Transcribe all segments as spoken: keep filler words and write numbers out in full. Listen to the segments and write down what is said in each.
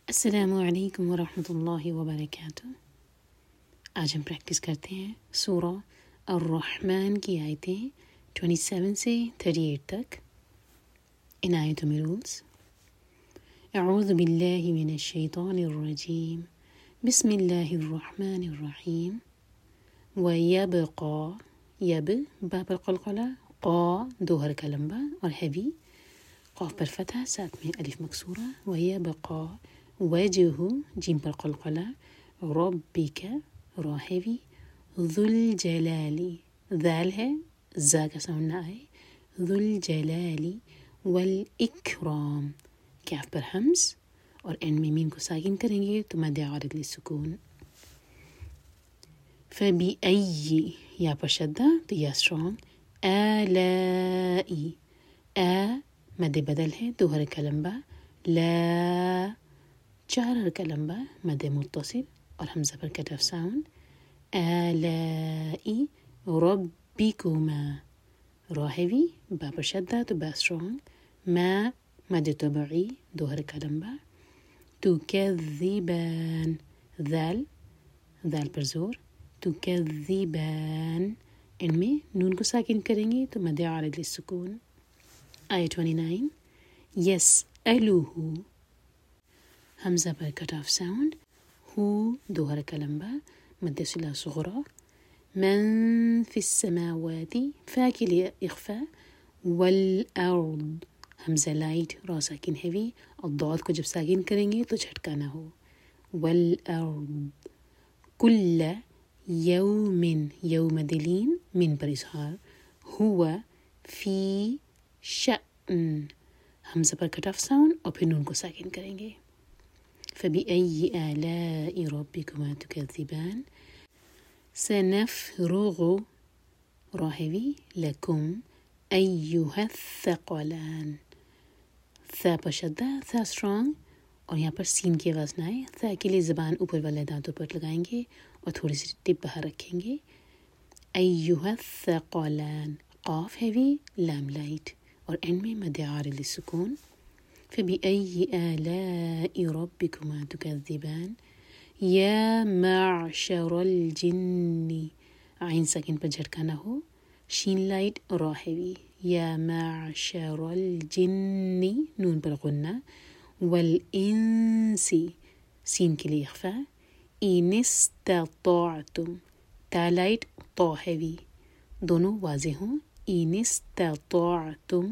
السلام علیکم ورحمۃ اللہ وبرکاتہ۔ آج ہم پریکٹس کرتے ہیں سورہ الرحمن کی آیتیں ستائیس سے اڑتیس تک۔ ان آیتوں میں رولز: اعوذ باللہ من الشیطان الرجیم، بسم اللہ الرحمن الرحیم۔ وَيَبْقَى، یب با پر قلقلہ، قا دو حرکہ لمبا اور ہیوی، قاف پر فتح ساتھ میں الف مکسورہ۔ وَيَبْقَى وجہ جیم پر قلقلہ، ربک را ہیوی، ذو الجلالی ذال ہے زا کا ساؤنڈ نہ آئے، ذو الجلالی والاکرام کیف پر ہمز اور اینڈ میں میم کو ساکن کریں گے تو مد عارض للسکون۔ فبأی یا پر شدہ تو یا اسٹرانگ، آلائی آ مد بدل ہے دو حرکہ لمبا، لا چار حرکہ لمبا مد متصل اور حمزہ پر کٹ آف ساؤنڈ، آلائی ربکما را ہیوی با پر شدہ تو با اسٹرانگ، ما مد طبعی دو حرکہ لمبا، تکذبان ذال ذال پر زور، تکذبان ان میں نون کو ساکن کریں گے تو مد عارض للسکون۔ آیہ انیس، یسألہ حمزہ پر کٹ آف ساؤنڈ، ہو دو حرکہ لمبا مد صلہ صغرا، من فی السماوات فا کے لیے اخفا، والارض حمزہ لائٹ را ساکن ہیوی اور ضاد کو جب ساکن کریں گے تو جھٹکا نہ ہو، والارض کل یوم یوم دلین من پر اظہار، ہوا فی شأن حمزہ پر کٹ آف ساؤنڈ اور پھر نون کو ساکن کریں گے۔ فبأي آلاء ربكما تكذبان، سنفرغ را ہیوی لکم أيها الثقلان، ثا پر شدہ ثا اسٹرانگ اور یہاں پر سین کی آواز نہ آئے، ثا کے لیے زبان اوپر والے دانتوں پر لگائیں گے اور تھوڑی سی ٹپ باہر رکھیں گے، أيها الثقلان قاف ہیوی لام لائٹ اور اینڈ میں مد عارض للسکون۔ فبأي آلاء ربكما تكذبان، یا معشر الجن عین ساکن پر جھٹکا نہ ہو، شین لائٹ را ہیوی، یا معشر الجن نون پر غنہ، والانس سین کے لیے اخفا، ان استطعتم تا لائٹ طا ہیوی دونوں واضح ہوں، ان استطعتم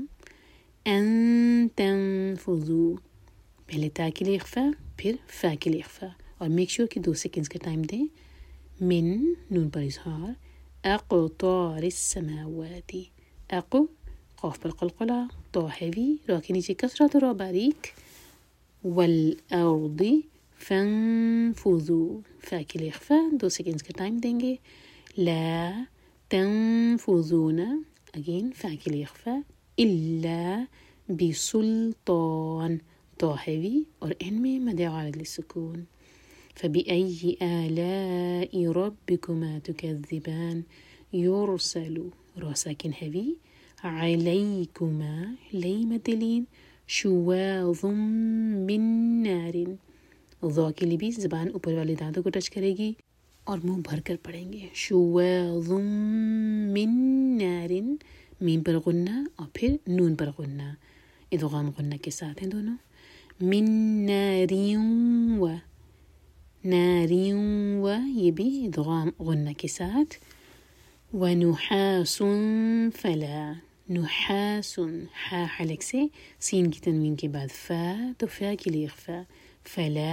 ان تنفذوا پہلے تا کے لیے اخفا پھر فا کے لیے اخفا اور میک شور کہ دو سیکنڈز کا ٹائم دیں، من نون پر اظہار، اقطار السماوات اقو قاف پر قلقلہ طا ہیوی را کے نیچے کسرہ تو را باریک، والارض فانفذوا فا کے لیے اخفا دو سیکنڈز کا ٹائم دیں گے، لا تنفذون اگین فا کے لیے اخفا، الا بسلطان طا ہیوی اور ان میں مد عارض للسکون۔ فبأي آلاء ربكما تكذبان، يرسل را ساکن ہیوی، علیکما لئی مد لین، شواظ من نار ضا کے لیے بھی زبان اوپر والے دانتوں کو ٹچ کرے گی اور منہ بھر کر پڑھیں گے، شواظ من نار میم پر غنہ اور پھر نون پر غنہ، ادغام غنہ کے ساتھ ہیں دونوں، من نار و نار و یہ بھی ادغام غنہ کے ساتھ، ونحاس فلا نحاس حا حلق سے سین کی تنوین کے بعد فا تو فا کے لیے اخفا، فلا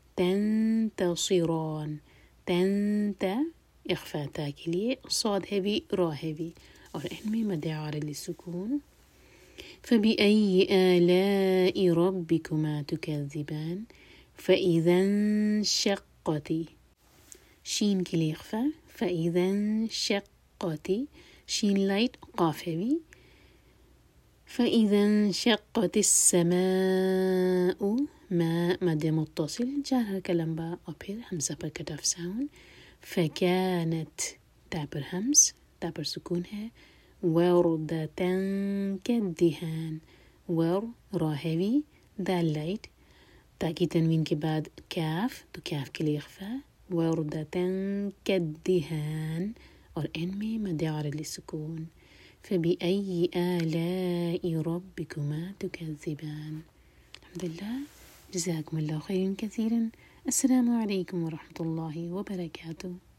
تنتصران تنتا اخفا تا کے لیے، صاد ہیوی را ہیوی اور ان میں مد عارض للسکون۔ فبأي آلاء ربكما تكذبان، فإذا انشقت شین کے لیے اخفا، فإذا انشقت شین لائٹ قاف ہیوی، فإذا انشقت السماء ما مد متصل چار حرکہ لمبا اور پھر حمزہ پر کٹ آف ساؤنڈ، فكانت تا پر حمز تا پر سکون ہے، وردة كالدهان ور را ہیوی دال لائٹ، تاکہ تنوین کے بعد کیف تو کیف کے لیے اخفا، وردتن کالدہان اور این میں مد عارض للسکون. فبأي آلاء ربكما تكذبان. الحمد لله، جزاكم الله خيرا كثيرا. السلام عليكم ورحمة الله وبركاته.